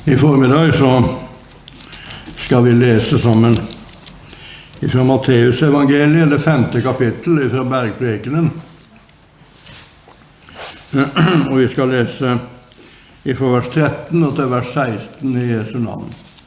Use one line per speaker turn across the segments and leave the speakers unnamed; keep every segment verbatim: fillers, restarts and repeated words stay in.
I formiddag så skal vi lese sammen fra Matteus evangeliet, det femte kapittel fra Bergprekenen. Og vi skal lese fra vers tretten og til vers seksten i Jesu navn.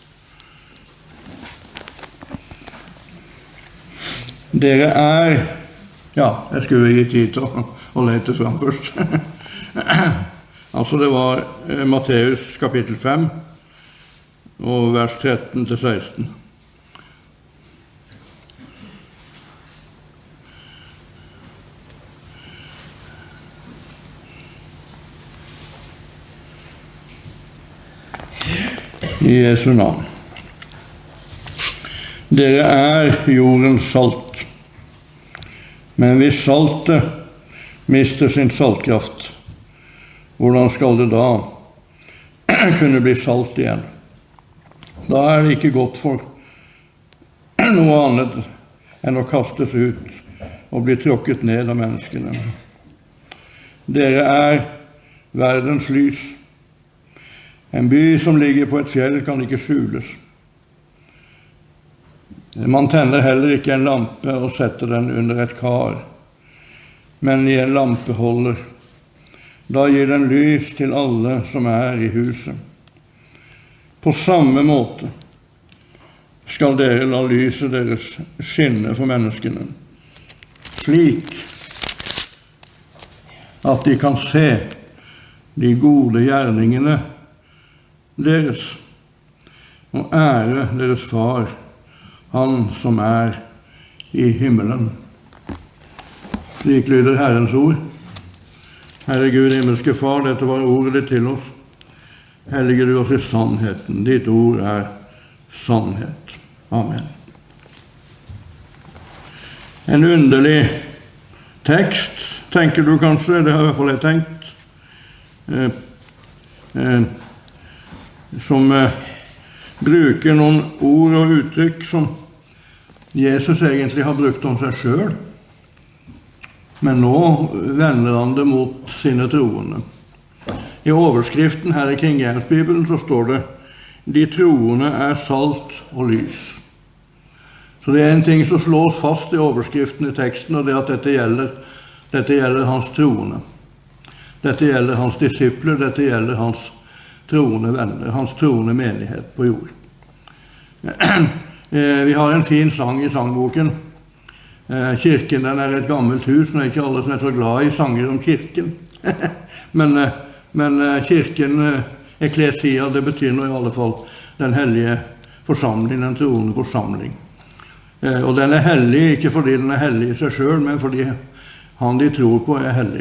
Dere er, ja, jeg skulle gi tid til å, å lete frem først. Altså det var Matteus kapittel fem og vers tretten til seksten. I Jesu navn. Dere er jordens salt, men hvis saltet mister sin saltkraft, hvordan skal det da kunne bli salt igjen? Da er det ikke godt for noe annet enn å kastes ut og bli tråkket ned av menneskene. Dere er verdens lys. En by som ligger på et fjell kan ikke skjules. Man tenner heller ikke en lampe og setter den under et kar, men i en lampeholder. Da gir den lys til alle som er i huset. På samme måte skal dere la lyset deres skinne for menneskene, slik at de kan se de gode gjerningene deres og ære deres far, han som er i himmelen. Slik lyder Herrens ord. Herre Gud, himmelske Far, dette var ordet ditt til oss. Hellige du oss i sannheten. Ditt ord er sannhet. Amen. En underlig tekst, tenker du kanskje, det har i hvert fall jeg tenkt, eh, eh, som eh, bruker noen ord og uttrykk som Jesus egentlig har brukt om seg selv, men nå vender han det mot sine troende. I overskriften her i King James Bibelen så står det «De troende er salt og lys». Så det er en ting som slås fast i overskriften i teksten, og det er at dette gjelder, dette gjelder hans troende. Dette gjelder hans disipler, dette gjelder hans troende venner, hans troende menighet på jord. Vi har en fin sang i sangboken. Kirken, den er et gammelt hus, og det er ikke alle som er så glad i sanger om kirken. men, men kirken, eklesia, det betyr nå i alle fall den hellige forsamling, den troende forsamling. Og den er hellig, ikke fordi den er hellig i seg selv, men fordi han de tror på er hellig.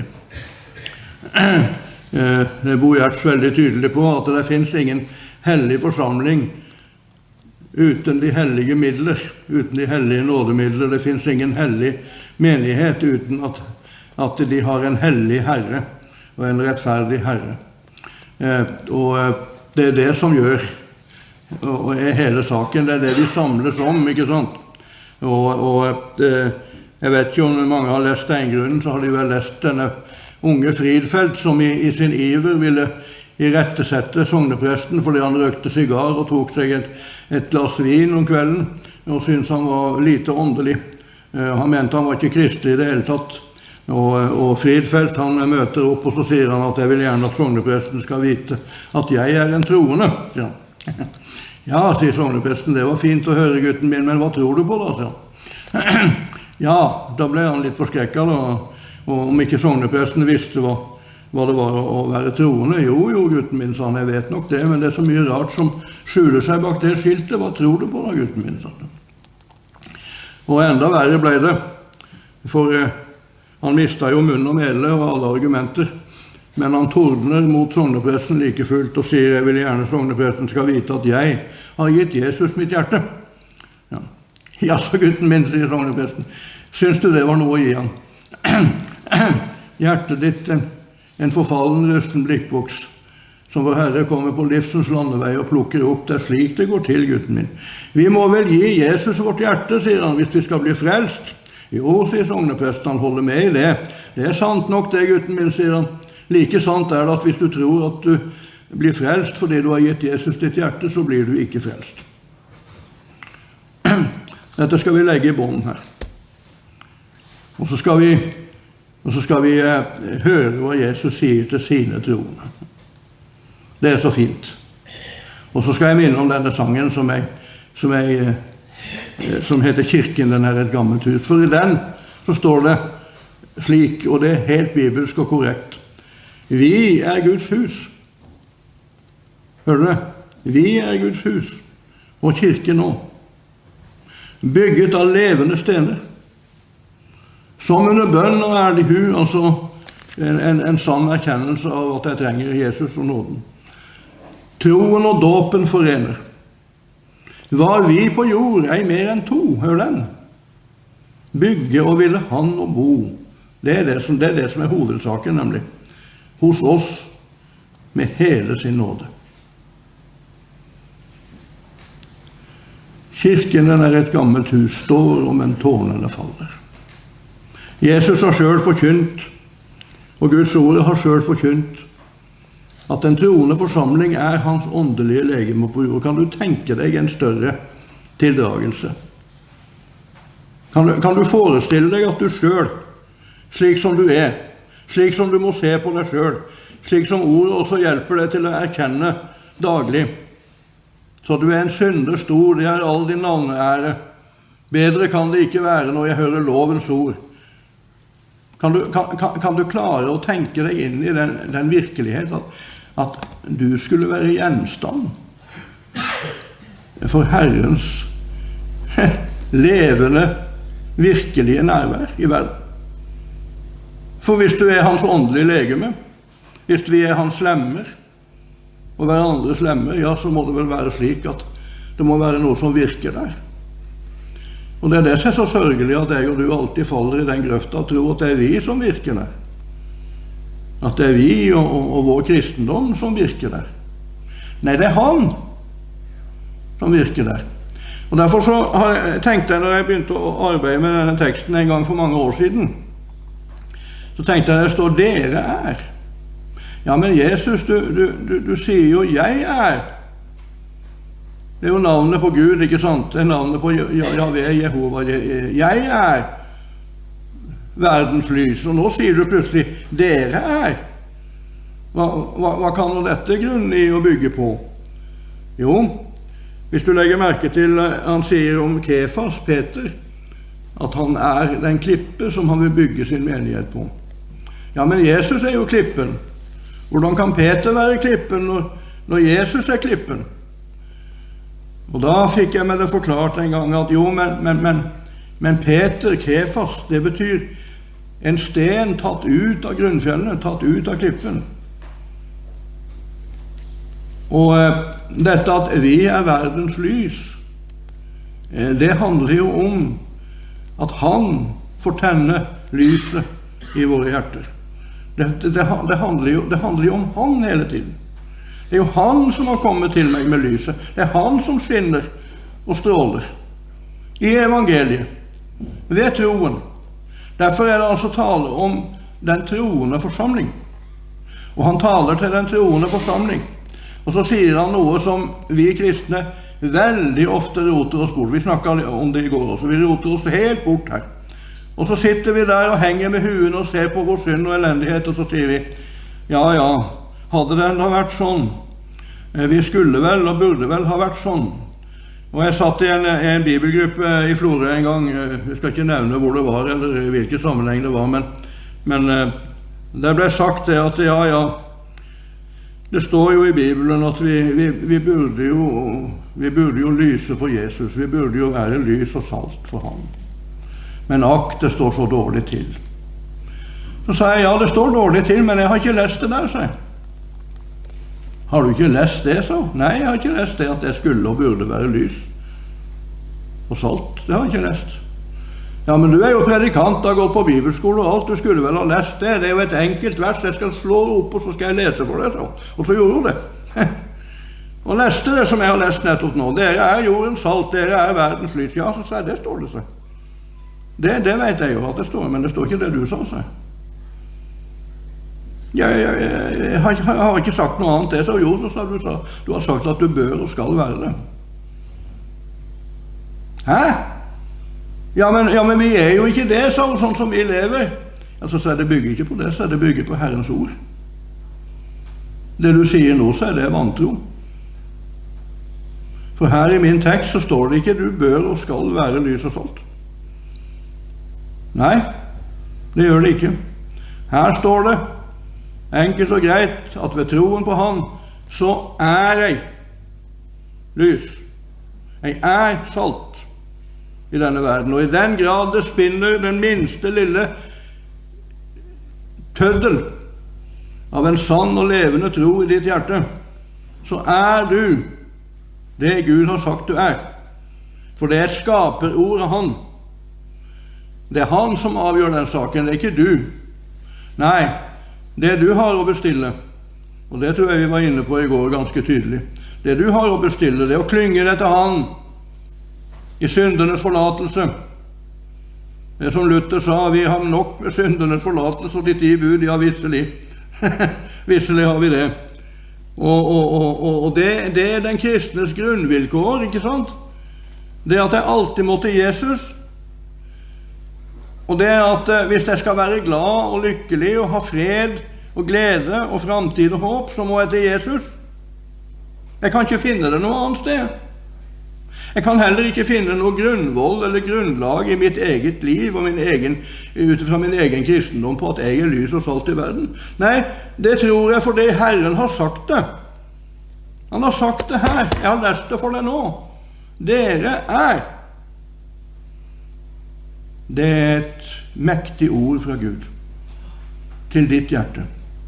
Det er Bo Gjerts veldig tydelig på at det finnes ingen hellig forsamling uten de hellige midler, uten de hellige nådemidler. Det finnes ingen hellig menighet uten at, at de har en hellig Herre og en rettferdig Herre. Eh, og det er det som gjør, og er hele saken, det er det de samles om, ikke sant? Og, og eh, jeg vet ikke om mange har lest Steingrunnen, så har de vel lest denne unge Fridfeldt som i, i sin iver ville i rettesette sognepresten fordi han røkte sigar og tok seg et, et glas vin om kvelden og syntes han var lite åndelig. Uh, han mente han var ikke kristelig i det hele tatt. Og, og Fridfeldt han møter opp og så sier han at jeg vil gjerne at sognepresten skal vite at jeg er en troende. Ja, ja sier sognepresten, det var fint å høre gutten min, men hva tror du på da? Sier. Ja, da ble han litt forskrekket da. Og om ikke sognepresten visste hva, hva det var å være troende. Jo, jo, gutten min, sa han, jeg vet nok det, men det er så mye rart som skjuler seg bak det skiltet. Hva tror du på da, gutten min, sa han. Og enda verre ble det, for eh, han mistet jo munn og mele og alle argumenter, men han tordner mot sognepresten like fullt og sier, jeg vil gjerne sognepresten skal vite at jeg har gitt Jesus mitt hjerte. Ja, ja så gutten min, sier sognepresten, syns du det var noe å gi han? Hjertet ditt en, en forfallen rusten blikkboks som vår Herre kommer på livsens landevei og plukker opp. Det er slik det går til, gutten min. Vi må vel gi Jesus vårt hjerte, sier han, hvis vi skal bli frelst. Jo, sier sognepresten, han holder med i det. Det er sant nok det, gutten min, sier han. Like sant er det at hvis du tror at du bli frelst fordi du har gitt Jesus ditt hjerte, så blir du ikke frelst. Dette skal vi legge i bånd her. Og så skal vi, og så skal vi eh, høre hva Jesus sier til sine troende. Det er så fint. Og så skal jeg minne om denne sangen som, jeg, som, jeg, eh, som heter Kirken, den er et gammelt hus. For i den så står det slik, og det er helt bibelsk og korrekt. Vi er Guds hus. Hører du det? Vi er Guds hus, og kirken nå. Bygget av levende stener. Som under bønn og ærlig hu, altså en, en, en sann erkjennelse av at jeg trenger Jesus og nåden. Troen og dåpen forener. Var vi på jord, ei mer enn to, hør den. Bygge og ville han og bo. Det er det som, det er, det som er hovedsaken, nemlig. Hos oss med hele sin nåde. Kirken, den er et gammelt hus, står om en tårnene faller. Jesus har selv forkynt, og Guds ord har selv forkynt, at den troende forsamling er hans åndelige legeme på jord. Kan du tenke deg en større tildragelse? Kan du, kan du forestille deg at du selv, slik som du er, slik som du må se på deg selv, slik som ordet også hjelper deg til å erkjenne daglig, så du er en synder stor, det er all din navneære. Bedre kan det ikke være når jeg hører lovens ord. Kan du, kan, kan du klare å tenke deg inn i den, den virkelighet at, at du skulle være gjenstand for Herrens levende, virkelige nærvær i verden? For hvis du er hans åndelige legeme, hvis vi er hans lemmer, og hverandres lemmer, ja, så må det vel være slik at det må være noe som virker der. Og det er det som er så sørgelig at jeg og du alltid faller i den grøfta og tror at det er vi som virker der. At det er vi og, og, og vår kristendom som virker der. Nei, det er han som virker der. Og derfor så har jeg tenkt jeg, når jeg begynte å arbeide med denne teksten en gang for mange år siden, så tenkte jeg det står dere er. Ja, men Jesus, du, du, du, du sier jo jeg er. Det er jo navnet på Gud, ikke sant? Det er navnet på Jahve, Jehova. Jeg er verdens lys. Og nå sier du plutselig dere er. Hva, hva, hva kan nå dette grunn i å bygge på? Jo, hvis du legger merke til, han sier om Kefas, Peter, at han er den klippe som han vil bygge sin menighet på. Ja, men Jesus er jo klippen. Hvordan kan Peter være klippen når, når Jesus er klippen? Og da fikk jeg meg det forklart en gang at jo, men, men, men, men Peter, Kefas, det betyr en sten tatt ut av grunnfjellet, tatt ut av klippen. Og eh, dette at vi er verdens lys, eh, det handler jo om at han får tenne lyset i våre hjerter. Det, det, det, det, handler jo, det handler jo om han hele tiden. Det er jo han som har kommet til meg med lyset. Det er han som skinner og stråler i evangeliet, ved troen. Derfor er det altså tale om den troende forsamling. Og han taler til den troende forsamling. Og så sier han noe som vi kristne veldig ofte roter oss bort. Vi snakket om det i går også. Vi roter oss helt bort her. Og så sitter vi der og henger med huen og ser på vår synd og elendighet, og så sier vi, ja, ja, hadde det enda vært sånn. Vi skulle vel og burde vel ha vært sånn. Og jeg satt i en, en bibelgruppe i Florø en gang, jeg skal ikke nevne hvor det var, eller i hvilken sammenheng det var, men, men det ble sagt det at ja, ja, det står jo i Bibelen at vi, vi, vi, burde jo, vi burde jo lyse for Jesus, vi burde jo være lys og salt for ham. Men akk, det står så dårlig til. Så sa jeg, ja, det står dårlig til, men jeg har ikke lest det der, sa jeg. Har du ikke lest det, så? Nei, jeg har ikke lest det at det skulle og burde være lys og salt. Det har jeg ikke lest. Ja, men du er jo predikant, har gått på bibelskole og alt, du skulle vel ha lest det. Det er jo et enkelt vers, jeg skal slå opp og så skal jeg lese for deg, så. Og så gjorde hun det. Og leste det som jeg har lest nettopp nå. Dere er jordens salt, dere er verdens lys. Ja, så sa jeg, det står det seg. Det, det vet jeg jo at det står, men det står ikke det du sa seg. Jeg, jeg, jeg, jeg, har, jeg har ikke sagt noe annet. Det, så jo, så sa du, sa, du har sagt at du bør og skal være det. Hæ? Ja men, ja, men vi er jo ikke det, så, sånn som vi lever. Altså, så er det bygget ikke på det, så er det bygget på Herrens ord. Det du sier nå, så er det vantro. For her i min tekst så står det ikke du bør og skal være lys og salt. Nei, det gjør det ikke. Her står det enkelt og greit at ved troen på Han så er jeg lys. Jeg er salt i denne verden, og i den grad det spinner den minste lille tøddel av en sann og levende tro i ditt hjerte, så er du det Gud har sagt du er. For det er et skaperord av Han. Det er Han som avgjør den saken, det er ikke du. Nei, det du har å bestille, og det tror jeg vi var inne på i går ganske tydelig, det du har å bestille, det er å klynge deg til Han i syndernes forlatelse. Det som Luther sa, vi har nok med syndernes forlatelse og de ti bud, ja visselig. Visselig har vi det. Og, og, og, og det, det er den kristnes grunnvilkår, ikke sant? Det at jeg alltid må til Jesus, og det at hvis jeg skal være glad og lykkelig og ha fred og glede og framtid og håp, så må jeg til Jesus. Jeg kan ikke finne det noe annet sted. Jeg kan heller ikke finne noe grunnvoll eller grunnlag i mitt eget liv og min egen, ut fra min egen kristendom på at jeg er lys og salt i verden. Nei, det tror jeg fordi Herren har sagt det. Han har sagt det her. Jeg har lest det for deg nå. Dere er. Det er et mektig ord fra Gud til ditt hjerte.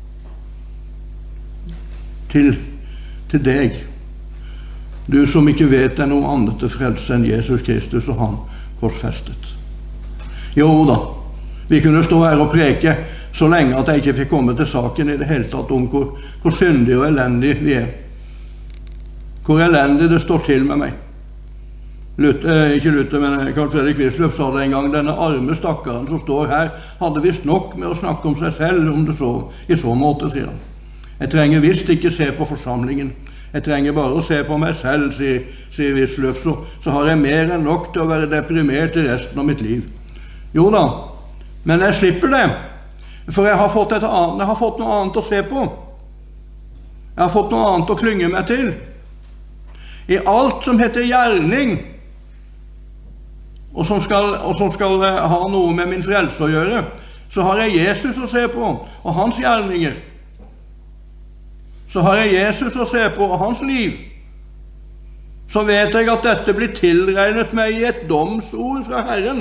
Til, til deg. Du som ikke vet det er noe annet til frelse enn Jesus Kristus og Han korsfestet. Jo da, vi kunne stå her og preke så lenge at jeg ikke fikk komme til saken i det hele tatt om hvor, hvor syndig og elendig vi er. Hvor elendig det står til med meg. Luther, ikke Luther, men Carl Fredrik Wisløff sa det en gang, denne arme stakkaren som står her, hadde visst nok med å snakke om seg selv om det så, i så måte, sier han. Jeg trenger visst ikke se på forsamlingen. Jeg trenger bare å se på meg selv, sier, sier Wisløff, så, så har jeg mer enn nok til å være deprimert i resten av mitt liv. Jo da, men jeg slipper det, for jeg har fått, et annet, jeg har fått noe annet å se på. Jeg har fått noe annet å klynge meg til. I alt som heter gjerning, og som skal, og som skal ha noe med min frelse å gjøre, så har jeg Jesus å se på, og hans gjerninger. Så har jeg Jesus å se på, og hans liv. Så vet jeg at dette blir tilregnet meg i et domsord fra Herren.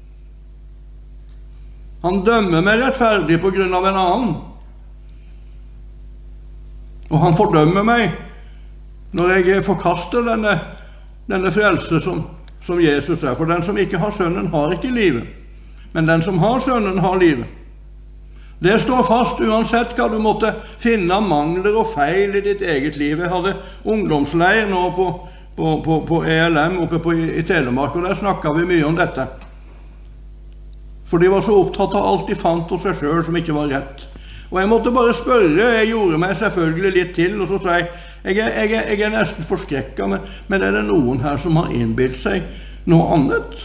Han dømmer meg rettferdig på grunn av en annen. Og han fordømmer meg når jeg forkaster denne, denne frelse som som Jesus er. For den som ikke har sønnen har ikke livet, men den som har sønnen har livet. Det står fast uansett hva du måtte finne av mangler og feil i ditt eget liv. Jeg hadde ungdomsleir nå på, på, på, på E L M oppe på, i Telemark, og der snakket vi mye om dette. For de var så opptatt av alt de fant hos seg selv som ikke var rett. Og jeg måtte bare spørre, jeg gjorde meg selvfølgelig litt til, og så sa jeg, jeg er, jeg er, jeg er nesten forskrekket, men, men er det noen her som har innbilt seg noe annet?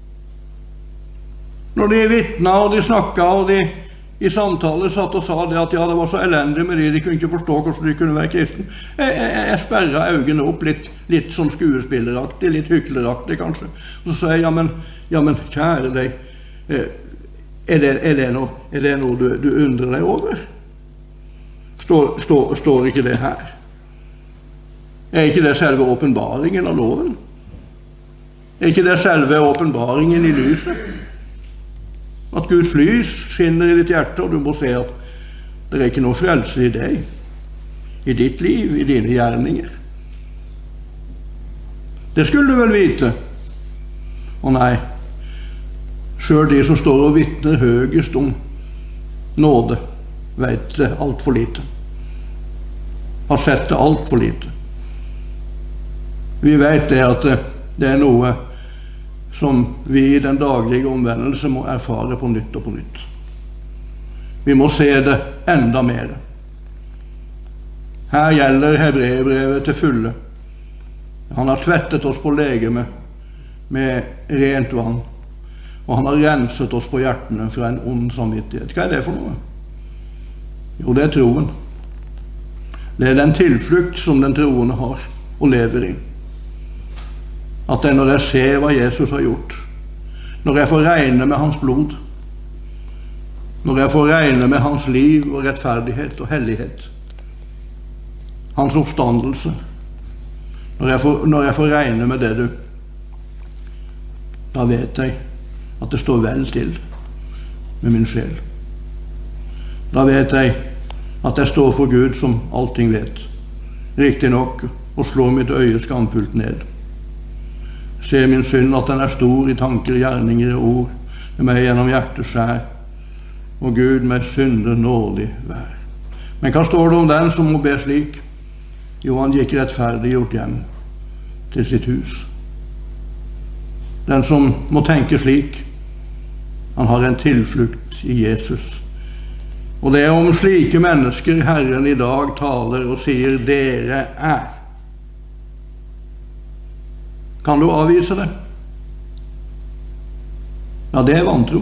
Når de vittnet og de snakket, og de i samtale satt og sa det at ja, det var så elendig med de, de kunne ikke forstå hvordan de kunne være kristen. Jeg, jeg, jeg sperret øynene opp litt, litt sånn skuespilleraktig, litt hykleraktig kanskje. Og så sa jeg, ja men, ja, men kjære deg, er det, er det noe, er det noe du, du undrer deg over? Står, står, står ikke det her? Er ikke det selve åpenbaringen av loven? Er ikke det selve åpenbaringen i lyset? At Guds lys skinner i ditt hjerte, og du må se at det er ikke noe frelse i deg, i ditt liv, i dine gjerninger. Det skulle du vel vite. Å nei, selv de som står og vittner høyest om nåde, vet det alt for lite. Har sett det alt for lite. Vi vet det at det er noe som vi i den daglige omvendelse må erfare på nytt og på nytt. Vi må se det enda mer. Her gjelder Hebreerbrevet til fulle. Han har tvettet oss på legeme med rent vann, og han har renset oss på hjertene fra en ond samvittighet. Hva er det for noe? Jo, det er troen. Det er den tilflukt som den troende har og lever i. At det er når jeg ser hva Jesus har gjort, når jeg får regne med hans blod, når jeg får regne med hans liv og rettferdighet og hellighet, hans oppstandelse, når jeg får, når jeg får regne med det, du, da vet jeg at det står vel til med min sjel. Da vet jeg at jeg står for Gud som allting vet, riktig nok, og slår mitt øye skamfullt ned. Ser min synd at den er stor i tanker, gjerninger og ord, med meg gjennom hjertets skjær, og Gud med synder nådig vær. Men hva står det om den som må be slik? Jo, han gikk rettferdig gjort hjem til sitt hus. Den som må tenke slik, han har en tilflukt i Jesus. Og det er om slike mennesker Herren i dag taler og sier dere er. Kan du avvise det? Ja, det er vantro.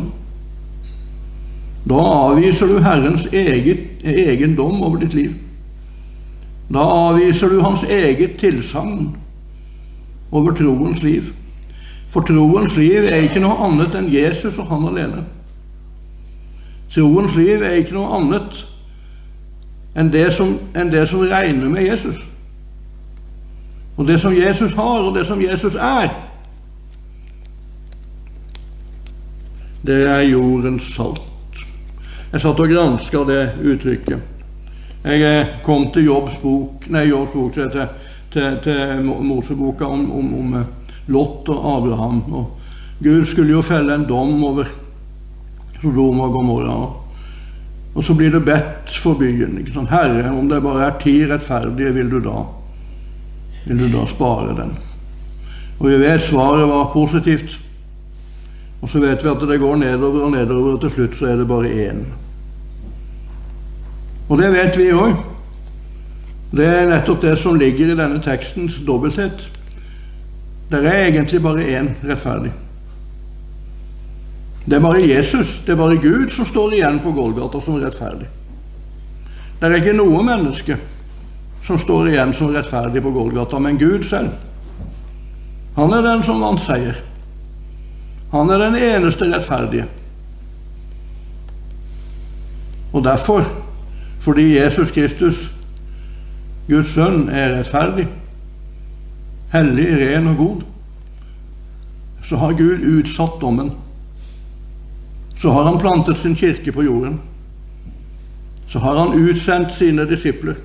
Da avviser du Herrens eget, egen dom over ditt liv. Da avviser du hans eget tilsagn over troens liv. For troens liv er ikke noe annet enn Jesus og han alene. Troens liv er ikke noe annet enn det som, enn det som regner med Jesus. Og det som Jesus har, og det som Jesus er, det er jordens salt. Jeg satt og gransket det uttrykket. Jeg kom til Jobbs bok, nei, Jobbs bok, til, til, til Moseboka om, om, om Lot og Abraham. Og Gud skulle jo felle en dom over Sodom og Gomorra. Og så blir det bedt for byen. Ikke sant? Herre, om det bare er ti rettferdige, vil du da? Vil du da spare den? Og vi vet svaret var positivt. Og så vet vi at det går nedover og nedover, og til slutt så er det bare én. Og det vet vi også. Det er nettopp det som ligger i denne tekstens dobbelthet. Det er egentlig bare én rettferdig. Det er bare Jesus, det er bare Gud som står igjen på Golgata som rettferdig. Det er ikke noe menneske som står igjen som rettferdig på Golgata, men Gud selv. Han er den som vant seier. Han er den eneste rettferdige. Og derfor, fordi Jesus Kristus, Guds sønn, er rettferdig, hellig, ren og god, så har Gud utsatt dommen. Så har han plantet sin kirke på jorden. Så har han utsendt sine disipler.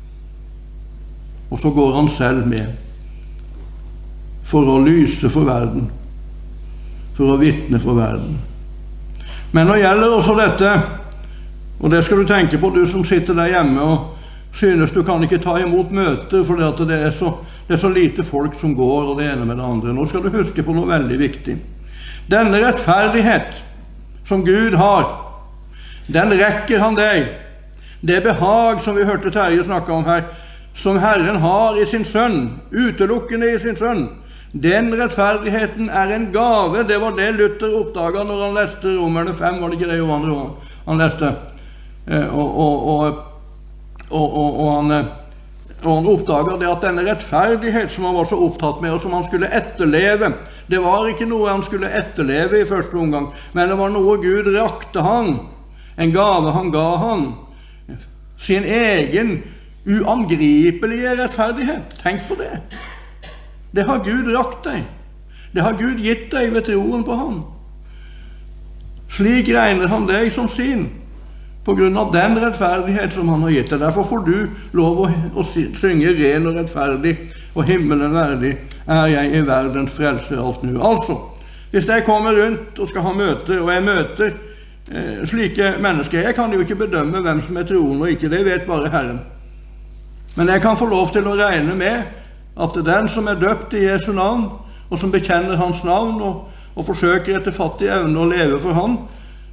Og så går han selv med for å lyse for verden, for å vitne for verden. Men nå gjelder også dette, og det skal du tenke på, du som sitter der hjemme og synes du kan ikke ta imot møter fordi at det er så, det er så lite folk som går og det ene med det andre. Nå skal du huske på noe veldig viktig. Denne rettferdighet som Gud har, den rekker han deg. Det behag som vi hørte Terje snakke om her, som Herren har i sin sønn, utelukkende i sin sønn, den rettferdigheten er en gave. Det var det Luther oppdaget når han leste Romerne fem, var det ikke det Johan han leste? Og, og, og, og, og, og, han, og han oppdaget det at denne rettferdighet som han var så opptatt med, og som han skulle etterleve, det var ikke noe han skulle etterleve i første omgang, men det var noe Gud rakte han, en gave han ga han, sin egen uangripelige rettferdighet. Tenk på det. Det har Gud rakt deg. Det har Gud gitt deg ved troen på ham. Slik regner han deg som sin, på grunn av den rettferdighet som han har gitt deg. Derfor får du lov å, å synge ren og rettferdig, og himmelen verdig er jeg i verdens frelse alt nu. Altså, hvis jeg kommer rundt og skal ha møter, og jeg møter eh, slike mennesker, jeg kan jo ikke bedømme hvem som er troende og ikke, det vet bare Herren. Men jeg kan få lov til å regne med at den som er døpt i Jesu navn, og som bekjenner hans navn, og, og forsøker etter fattig evne å leve for han,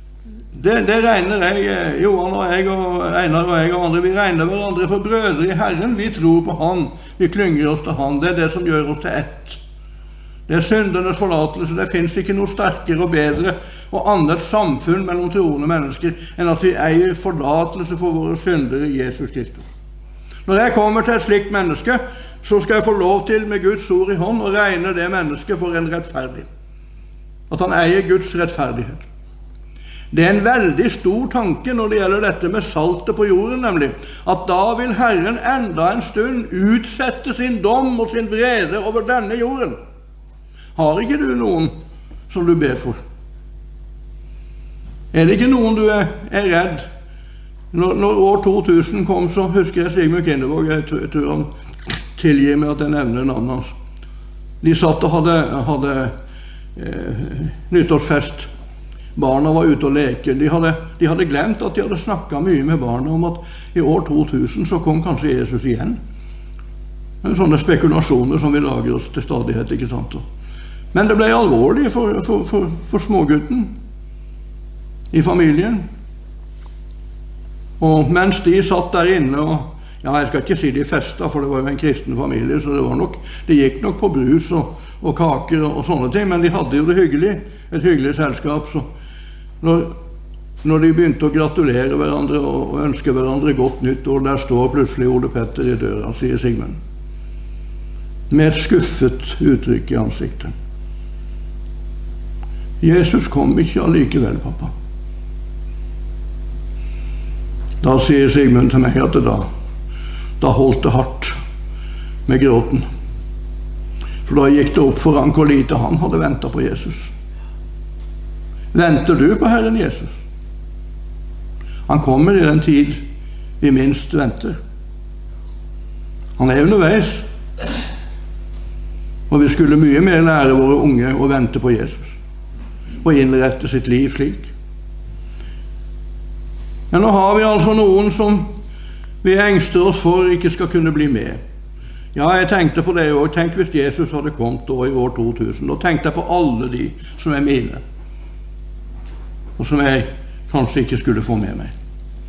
Det, det regner jeg, Johan og jeg og Einar og jeg og andre, vi regner hverandre for brødre i Herren. Vi tror på Han, vi klynger oss til Han. Det er det som gjør oss til ett. Det er syndernes forlatelse. Det finnes ikke noe sterkere og bedre og annet samfunn mellom troende mennesker enn at vi eier forlatelse for våre synder i Jesus Kristus. Når jeg kommer til et slikt menneske, så skal jeg få lov til med Guds ord i hånd å regne det mennesket for en rettferdig. At han eier Guds rettferdighet. Det er en veldig stor tanke når det gjelder dette med saltet på jorden, nemlig at da vil Herren enda en stund utsette sin dom og sin vrede over denne jorden. Har ikke du noen som du ber for? Er det ikke noen du er, er redd? Når, når år to tusen kom, så husker jeg Sigmund Kindervåg, jeg tror, jeg tror han tilgir meg at jeg nevner navnet hans. De satt og hadde, hadde eh, nyttårsfest. Barna var ute og leke. De hadde, de hadde glemt at de hadde snakket mye med barna om at i år to tusen så kom kanskje Jesus igjen. Sånne spekulasjoner som vi lager oss til stadighet, ikke sant? Men det ble alvorlig for, for, for, for smågutten i familien. Og mens de satt der inne, og ja, jeg skal ikke si de festa, for det var jo en kristen familie, så det, var nok, det gikk nok på brus og, og kaker og, og sånne ting, men de hadde jo det hyggelig, et hyggelig selskap. Så når, når de begynte å gratulere hverandre og, og ønske hverandre godt nytt år, der står plutselig Ole Petter i døra, sier Sigmund, med et skuffet uttrykk i ansiktet. Jesus kom ikke allikevel, pappa. Da sier Sigmund til meg at det da, da holdt det hardt med gråten. For da gikk det opp for han hvor lite han hadde ventet på Jesus. Venter du på Herren Jesus? Han kommer i den tid vi minst venter. Han er underveis. Og vi skulle mye mer lære våre unge å vente på Jesus og innrette sitt liv slik. Men nå har vi altså noen som vi engster oss for ikke skal kunne bli med. Ja, jeg tenkte på det i år. Tenk hvis Jesus hadde kommet da i år to tusen. Da tenkte jeg på alle de som er mine, og som jeg kanskje ikke skulle få med meg.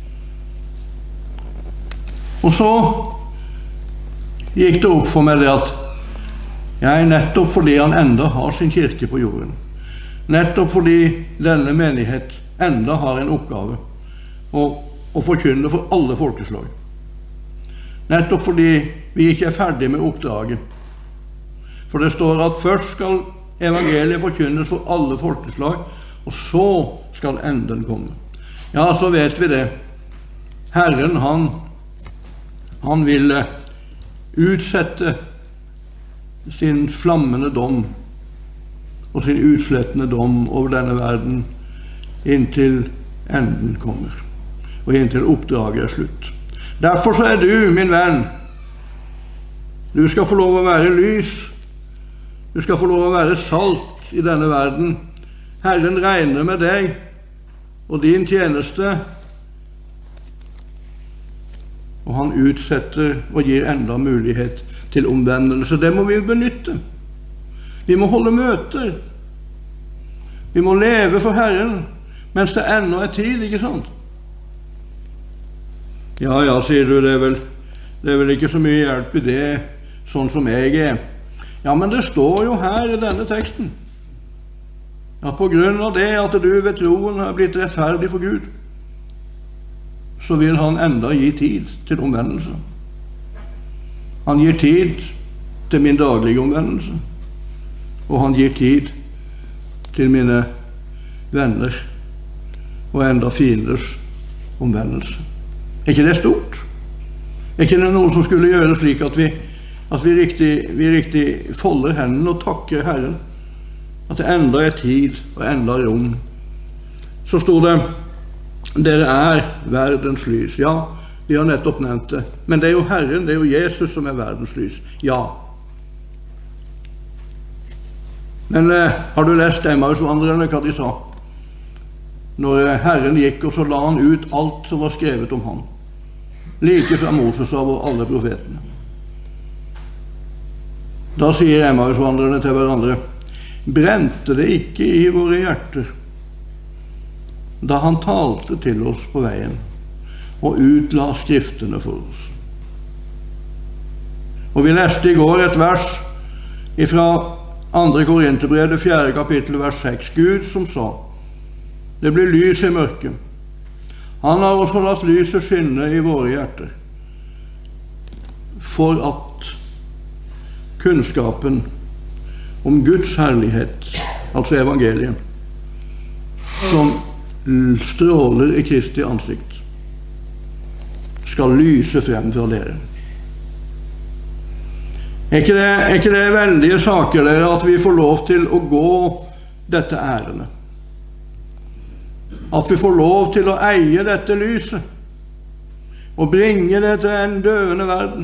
Og så gikk det opp for meg det at jeg, nettopp fordi han enda har sin kirke på jorden, nettopp fordi denne menighet enda har en oppgave å, å forkynne for alle folkeslag, nettopp fordi vi ikke er ferdig med oppdraget. For det står at først skal evangeliet forkynnes for alle folkeslag, og så skal enden komme. Ja, så vet vi det. Herren, han, han vil utsette sin flammende dom og sin utslettende dom over denne verden inntil enden kommer, og inntil oppdraget er slutt. Derfor så er du, min venn, du skal få lov å være lys, du skal få lov å være salt i denne verden. Herren regner med deg og din tjeneste, og han utsetter og gir enda mulighet til omvendelse. Det må vi benytte. Vi må holde møter. Vi må leve for Herren mens det ennå er tid, ikke sant? Ja, ja, sier du, det er vel, det er vel ikke så mye hjelp i det, sånn som jeg er. Ja, men det står jo her i denne teksten at på grunn av det at du ved troen har blitt rettferdig for Gud, så vil han enda gi tid til omvendelse. Han gir tid til min daglige omvendelse, og han gir tid til mine venner og enda fienders omvendelse. Er ikke det stort? Er ikke det noe som skulle gjøre slik at vi, at vi, riktig, vi riktig folder hendene og takker Herren? At det enda er tid og enda rom. Så stod det, dere er verdens lys. Ja, vi har nettopp nevnt det. Men det er jo Herren, det er jo Jesus som er verdens lys. Ja. Men eh, har du lest Emmausvandrerne, hva de sa? Når Herren gikk, og så la han ut alt som var skrevet om han. Like fra Moses av og alle profetene. Da sier Emmausvandrerne til hverandre, brente det ikke i våre hjerter da han talte til oss på veien og utla skriftene for oss. Og vi leste i går et vers fra andre Korinterbrev, det fjerde kapittel, vers seks. Gud som sa, det blir lys i mørket. Han har også latt lyset skinne i våre hjerter, for at kunnskapen om Guds herlighet, altså evangeliet, som stråler i Kristi ansikt, skal lyse frem fra dere. Er ikke det, er ikke det veldige saker, dere, at vi får lov til å gå dette ærende? At vi får lov til å eie dette lyset og bringe det til en døende verden.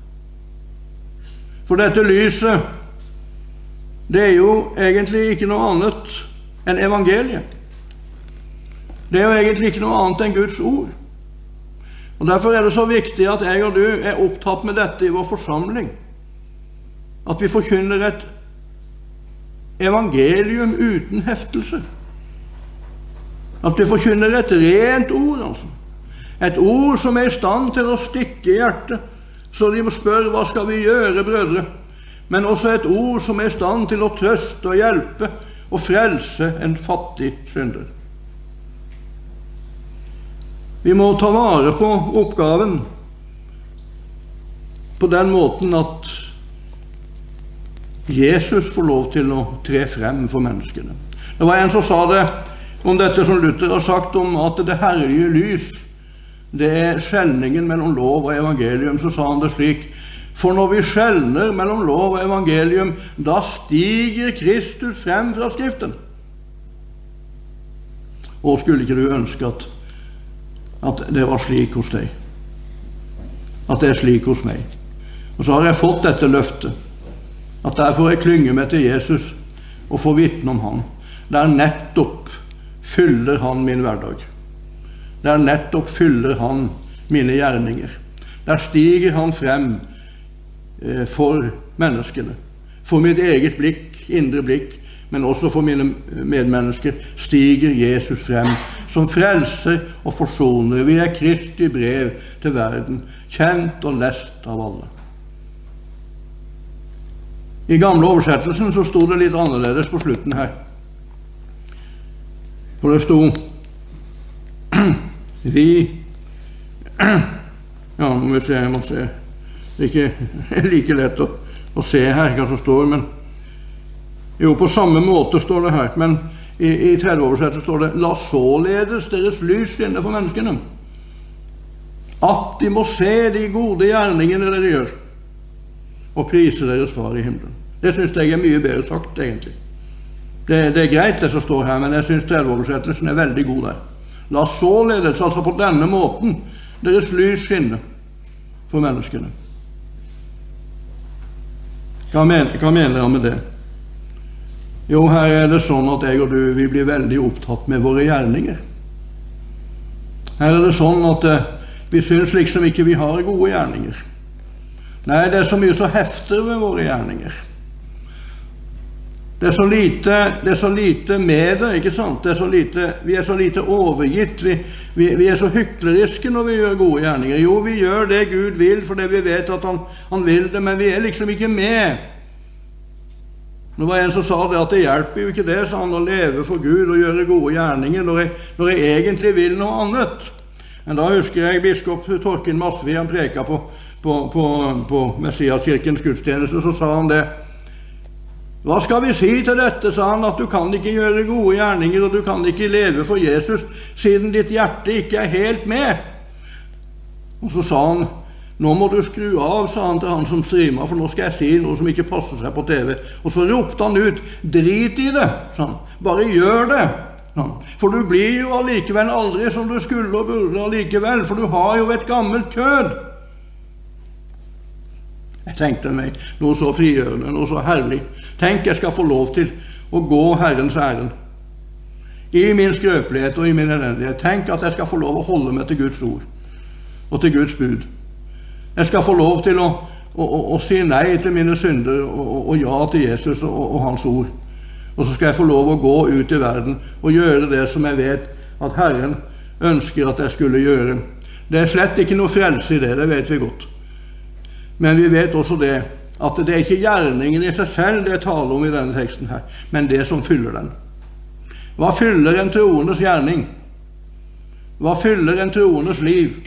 For dette lyset, det er jo egentlig ikke noe annet enn evangeliet. Det er jo egentlig ikke noe annet enn Guds ord. Og derfor er det så viktig at jeg og du er opptatt med dette i vår forsamling. At vi forkynner et evangelium uten heftelse. At vi forkynner et rent ord, altså. Et ord som er i stand til å stikke i hjertet, så de må spørre, hva skal vi gjøre, brødre? Men også et ord som er i stand til å trøste og hjelpe og frelse en fattig synder. Vi må ta vare på oppgaven på den måten at Jesus får lov til å tre frem for menneskene. Det var en som sa det om dette som Luther har sagt om at det herlige lys, det er skjelningen mellom lov og evangelium. Så sa han det slik, for når vi skjelner mellom lov og evangelium, da stiger Kristus frem fra Skriften. Og skulle ikke du ønske at, at det var slik hos deg? At det er slik hos meg? Og så har jeg fått dette løftet, at der får jeg klynge meg til Jesus og få vitne om han. Der nettopp fyller han min hverdag. Der nettopp fyller han mine gjerninger. Der stiger han frem eh, for menneskene. For mitt eget blikk, indre blikk, men også for mine medmennesker, stiger Jesus frem som frelser og forsoner. Vi er Kristi brev til verden, kjent og lest av alle. I gamle oversettelsen så stod det litt annerledes på slutten her. For det stod vi ja, nå må vi se, jeg må se det er ikke like lett å, å se her hva som står, men jo, på samme måte står det her, men i, i tredje oversettelsen står det la således deres lys skinne for menneskene, at de må se de gode gjerningene dere gjør og prise deres far i himmelen. Det synes jeg er mye bedre sagt, egentlig. Det, det er greit det som står her, men jeg synes tredje-oversettelsen er veldig god der. La således, altså på denne måten, deres lys skinne for menneskene. Hva mener, hva mener han med det? Jo, her er det sånn at jeg og du, vi blir veldig opptatt med våre gjerninger. Her er det sånn at eh, vi synes liksom ikke vi har gode gjerninger. Nei, det er så mye så hefter ved våre gjerninger. Det er så lite, det er så lite med det, ikke sant? Det er så lite, vi er så lite overgitt. Vi, vi, vi er så hykleriske når vi gjør gode gjerninger. Jo, vi gjør det Gud vil, fordi vi vet at han, han vil det, men vi er liksom ikke med. Det var en som sa det at det hjelper jo ikke det, sa han, å leve for Gud og gjøre gode gjerninger når jeg, når jeg egentlig vil noe annet. Men da husker jeg biskop Torkild Masvi, han preka på På, på, på Messiaskirkens gudstjeneste, så sa han det. Hva skal vi si til dette, sa han, at du kan ikke gjøre gode gjerninger, og du kan ikke leve for Jesus, siden ditt hjerte ikke er helt med. Og så sa han, nå må du skru av, sa han til han som streamet, for nå skal jeg si noe som ikke passer seg på T V. Og så ropte han ut, drit i det, sa han, bare gjør det. For du blir jo allikevel aldri som du skulle og burde allikevel, for du har jo et gammelt kjød. Jeg tenkte meg noe så frigjørende, noe så herlig. Tenk, jeg skal få lov til å gå Herrens ærend. I min skrøpelighet og i min elendighet. Tenk at jeg skal få lov å holde meg til Guds ord og til Guds bud. Jeg skal få lov til å, å, å, å si nei til mine synder og, og, og ja til Jesus og, og hans ord. Og så skal jeg få lov å gå ut i verden og gjøre det som jeg vet at Herren ønsker at jeg skulle gjøre. Det er slett ikke noe frelse i det, det vet vi godt. Men vi vet også det, at det er ikke gjerningen i seg selv det taler om i denne teksten her, men det som fyller den. Hva fyller en troendes gjerning? Hva fyller en troendes liv?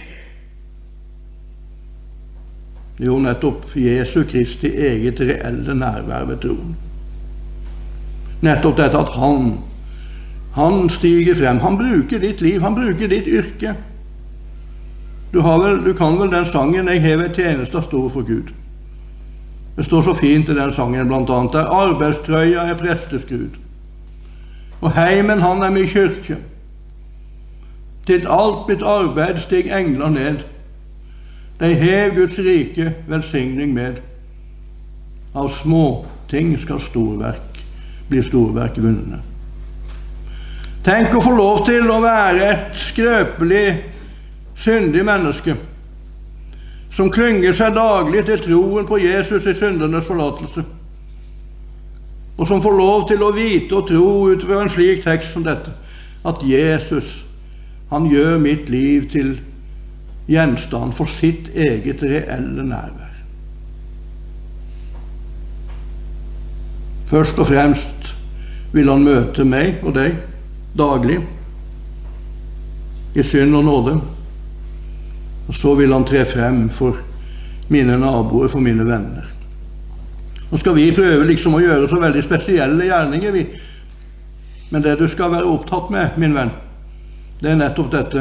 Jo, nettopp Jesu Kristi eget reelle nærvær ved troen. Nettopp dette at han, han stiger frem, han bruker ditt liv, han bruker ditt yrke. Du, har vel, du kan vel den sangen, jeg hever et tjeneste stor for Gud. Det står så fint i den sangen blant annet, der arbeidstrøya er presteskrud, og heimen han er min kyrkje. Til alt mitt arbeid stig engler ned, de hev Guds rike velsigning med. Av små ting skal storverk bli storverk vunnet. Tenk å få lov til å være et skrøpelig, syndig menneske, som klynger seg daglig til troen på Jesus i syndernes forlatelse, og som får lov til å vite og tro ut fra en slik tekst som dette, at Jesus, han gjør mitt liv til gjenstand for sitt eget reelle nærvær. Først og fremst vil han møte meg og deg daglig i synd og nåde, og så vil han tre frem for mine naboer, for mine venner. Nå skal vi prøve liksom å gjøre så veldig spesielle gjerninger, vi. Men det du skal være opptatt med, min venn, det er nettopp dette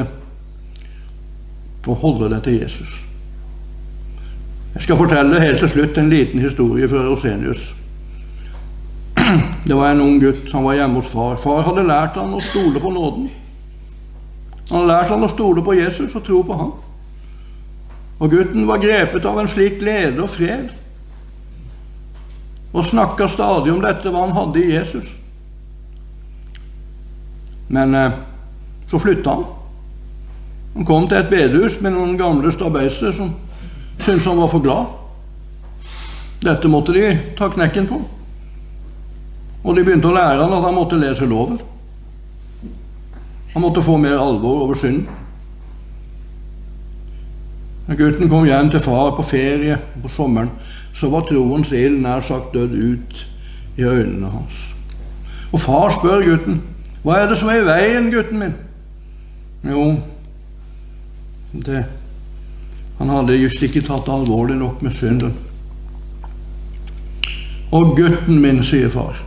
å holde deg til Jesus. Jeg skal fortelle helt til slutt en liten historie fra Rosenius. Det var en ung gutt, han var hjemme hos far. Far hadde lært han å stole på nåden. Han hadde lært han å stole på Jesus og tro på han. Og gutten var grepet av en slik glede og fred, og snakket stadig om dette, hva han hadde i Jesus. Men eh, så flyttet han. Han kom til et bedehus med noen gamle stabeiser som syntes han var for glad. Dette måtte de ta knekken på. Og de begynte å lære han at han måtte lese loven. Han måtte få mer alvor over synden. Når gutten kom hjem til far på ferie på sommeren, så var troens ild nær sagt dødd ut i øynene hans. Og far spør gutten, hva er det som er i veien, gutten min? Jo, det, han hadde just ikke tatt alvorlig nok med synden. Og gutten min, sier far.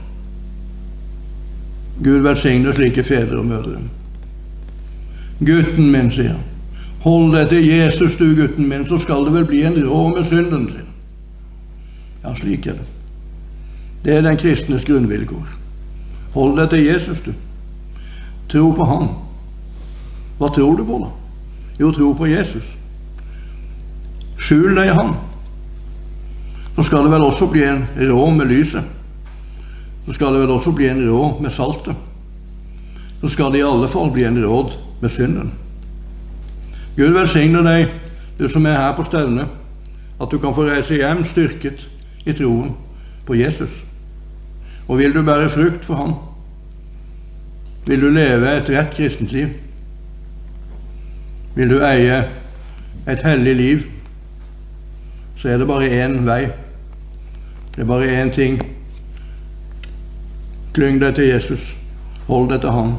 Gud velsigne slike fedre og mødre. Gutten min, sier han. Hold deg til Jesus, du gutten min, så skal det vel bli en råd med synden, sier han. Ja, slik er det. Det er den kristnes grunnvilkår. Hold deg til Jesus, du. Tro på han. Hva tror du på da? Jo, tro på Jesus. Skjul deg i han. Så skal det vel også bli en råd med lyset. Så skal det vel også bli en råd med saltet. Så skal det i alle fall bli en råd med synden. Gud velsigne deg, du som er her på stevne, at du kan få reise hjem styrket i troen på Jesus. Og vil du bære frukt for han? Vil du leve et rett kristent liv? Vil du eie et hellig liv? Så er det bare én vei. Det er bare én ting. Klyng deg til Jesus. Hold deg til han.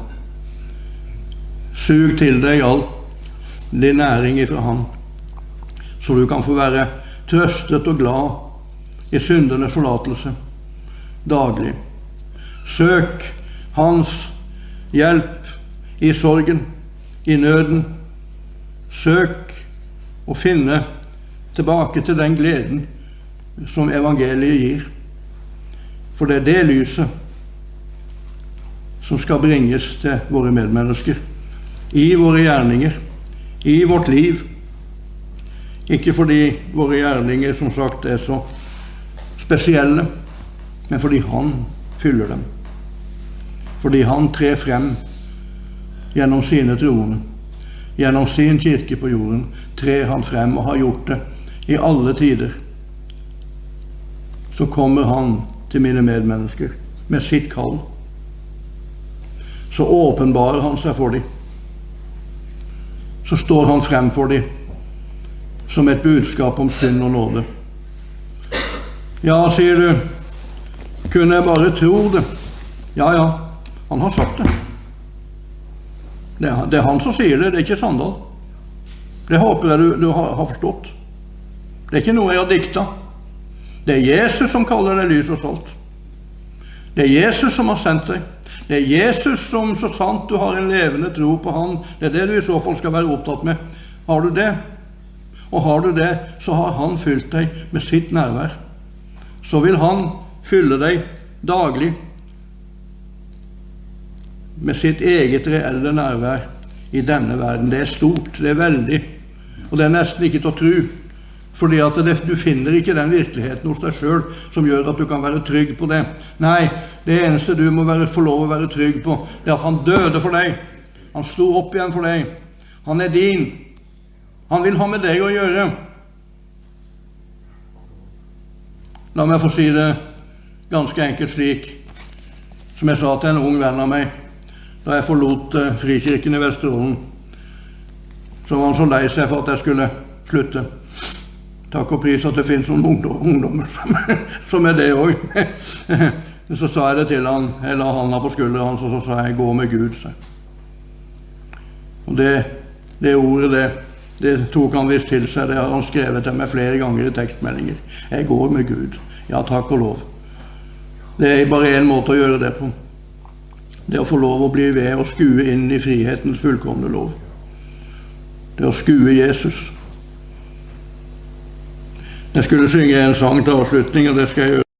Sug til deg alt din næring ifra han, så du kan få være trøstet og glad i syndernes forlatelse daglig. Søk hans hjelp i sorgen, i nøden. Søk å finne tilbake til den gleden som evangeliet gir. For det er det lyset som skal bringes til våre medmennesker, i våre gjerninger, i vårt liv. Ikke fordi våre gjerninger som sagt er så spesielle, men fordi han fyller dem. Fordi han trer frem gjennom sine troende, gjennom sin kirke på jorden, trer han frem og har gjort det i alle tider. Så kommer han til mine medmennesker med sitt kall. Så åpenbarer han seg for dem så står han frem for dem som et budskap om synd og nåde. Ja, sier du, kunne jeg bare tro det? Ja, ja, han har sagt det. Det er, det er han som sier det, det er ikke Sandal. Det håper jeg du, du har, har forstått. Det er ikke noe jeg har diktet. Det er Jesus som kaller deg lys og salt. Det er Jesus som har sendt deg. Det er Jesus som, så sant du har en levende tro på han, det er det du i så fall skal være opptatt med. Har du det? Og har du det, så har han fylt deg med sitt nærvær. Så vil han fylle deg daglig med sitt eget reelle nærvær i denne verden. Det er stort, det er veldig, og det er nesten ikke til å tro. Fordi at det, du finner ikke den virkeligheten hos deg selv som gjør at du kan være trygg på det. Nei, det eneste du må være, få lov å være trygg på, det er at han døde for deg. Han sto opp igjen for deg. Han er din. Han vil ha med deg å gjøre. La meg få si det ganske enkelt slik, som jeg sa til en ung venn av meg, da jeg forlot uh, Frikirken i Vesterålen. Så var han så lei seg for at jeg skulle slutte. Takk og pris at det finnes noen ungdommer som, som er det også. Så sa jeg det til han, jeg la handa på skulderen hans, og så sa jeg, gå med Gud. Så. Og det, det ordet, det, det tok han visst til seg, det har han skrevet til meg flere ganger i tekstmeldinger. Jeg går med Gud. Ja, takk og lov. Det er bare en måte å gjøre det på. Det er å få lov å bli ved og skue inn i frihetens fullkomne lov. Det er å skue Jesus. Jeg skulle synge en sang til avslutning, og det skal jeg gjøre.